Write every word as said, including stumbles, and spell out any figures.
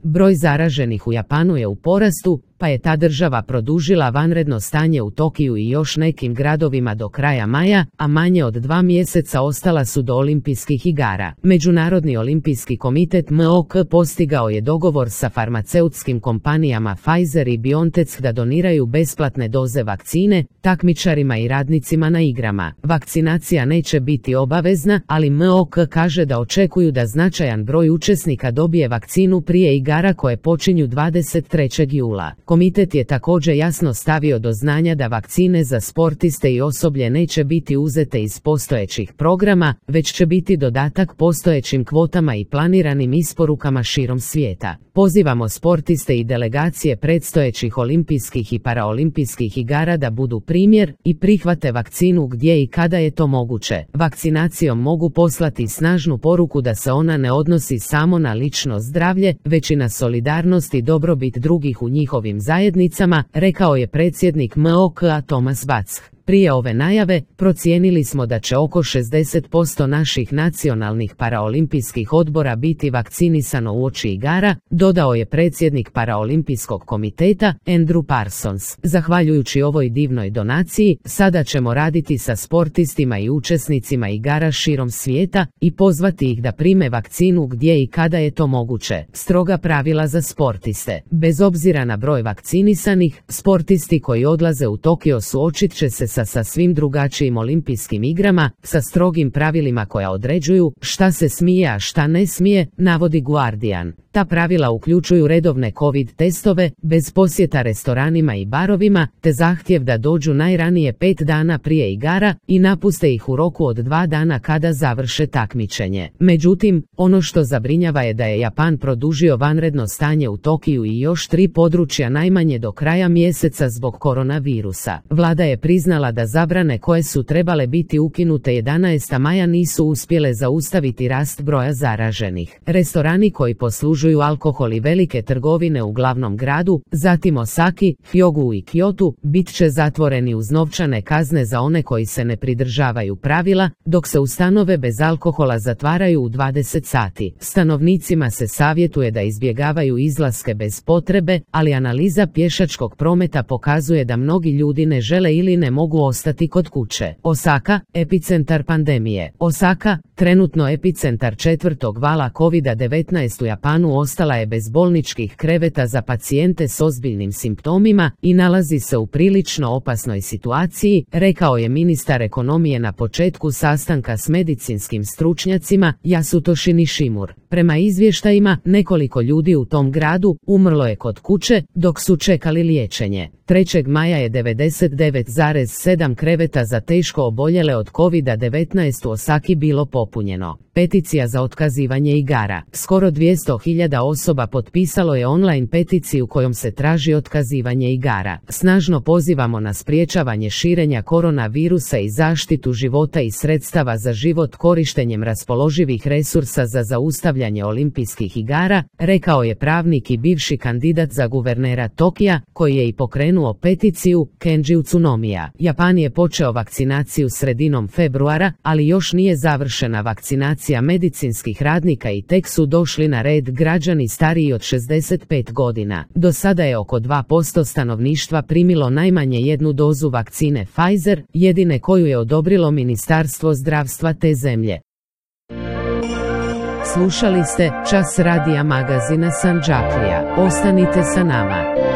Broj zaraženih u Japanu je u porastu, pa je ta država produžila vanredno stanje u Tokiju i još nekim gradovima do kraja maja, a manje od dva mjeseca ostala su do olimpijskih igara. Međunarodni olimpijski komitet M O K postigao je dogovor sa farmaceutskim kompanijama Pfizer i BioNTech da doniraju besplatne doze vakcine takmičarima i radnicima na igrama. Vakcinacija neće biti obavezna, ali M O K kaže da očekuju da značajan broj učesnika dobije vakcinu prije igara koje počinju dvadeset trećeg jula. Komitet je također jasno stavio do znanja da vakcine za sportiste i osoblje neće biti uzete iz postojećih programa, već će biti dodatak postojećim kvotama i planiranim isporukama širom svijeta. Pozivamo sportiste i delegacije predstojećih olimpijskih i paraolimpijskih igara da budu primjer i prihvate vakcinu gdje i kada je to moguće. Vakcinacijom mogu poslati snažnu poruku da se ona ne odnosi samo na lično zdravlje, već i na solidarnost i dobrobit drugih u njihovim zajednicama, rekao je predsjednik M O K-a Thomas Bach. Prije ove najave, procijenili smo da će oko šezdeset posto naših nacionalnih paraolimpijskih odbora biti vakcinisano uoči igara, dodao je predsjednik paraolimpijskog komiteta, Andrew Parsons. Zahvaljujući ovoj divnoj donaciji, sada ćemo raditi sa sportistima i učesnicima igara širom svijeta i pozvati ih da prime vakcinu gdje i kada je to moguće. Stroga pravila za sportiste. Bez obzira na broj vakcinisanih, sportisti koji odlaze u Tokio suočit će se sa sa svim drugačijim olimpijskim igrama, sa strogim pravilima koja određuju šta se smije a šta ne smije, navodi Guardian. Ta pravila uključuju redovne COVID testove, bez posjeta restoranima i barovima, te zahtjev da dođu najranije pet dana prije igara i napuste ih u roku od dva dana kada završe takmičenje. Međutim, ono što zabrinjava je da je Japan produžio vanredno stanje u Tokiju i još tri područja najmanje do kraja mjeseca zbog koronavirusa. Vlada je priznala da zabrane koje su trebale biti ukinute jedanaestog maja nisu uspjele zaustaviti rast broja zaraženih. Restorani koji poslužuju alkohol i velike trgovine u glavnom gradu, zatim Osaki, Hyogu i Kyotu, bit će zatvoreni uz novčane kazne za one koji se ne pridržavaju pravila, dok se ustanove bez alkohola zatvaraju u dvadeset sati. Stanovnicima se savjetuje da izbjegavaju izlaske bez potrebe, ali analiza pješačkog prometa pokazuje da mnogi ljudi ne žele ili ne mogu ostati kod kuće. Osaka, epicentar pandemije. Osaka, trenutno epicentar četvrtog vala COVID devetnaest u Japanu, ostala je bez bolničkih kreveta za pacijente s ozbiljnim simptomima i nalazi se u prilično opasnoj situaciji, rekao je ministar ekonomije na početku sastanka s medicinskim stručnjacima Yasutoshi Nishimura. Prema izvještajima, nekoliko ljudi u tom gradu umrlo je kod kuće dok su čekali liječenje. trećeg maja je devedeset devet zarez sedam kreveta za teško oboljele od COVID devetnaest u Osaki bilo popunjeno. Peticija za otkazivanje igara. Skoro dvjesto hiljada osoba potpisalo je online peticiju kojom se traži otkazivanje igara. Snažno pozivamo na sprječavanje širenja koronavirusa i zaštitu života i sredstava za život korištenjem raspoloživih resursa za zaustavljanje olimpijskih igara, rekao je pravnik i bivši kandidat za guvernera Tokija, koji je i pokrenuo peticiju, Kenji Utsunomiya. Japan je počeo vakcinaciju sredinom februara, ali još nije završena vakcinacija medicinskih radnika i tek su došli na red građani stariji od šezdeset pet godina. Do sada je oko dva posto stanovništva primilo najmanje jednu dozu vakcine Pfizer, jedine koju je odobrilo Ministarstvo zdravstva te zemlje. Slušali ste Čas radija magazina Sandžaklija. Ostanite sa nama.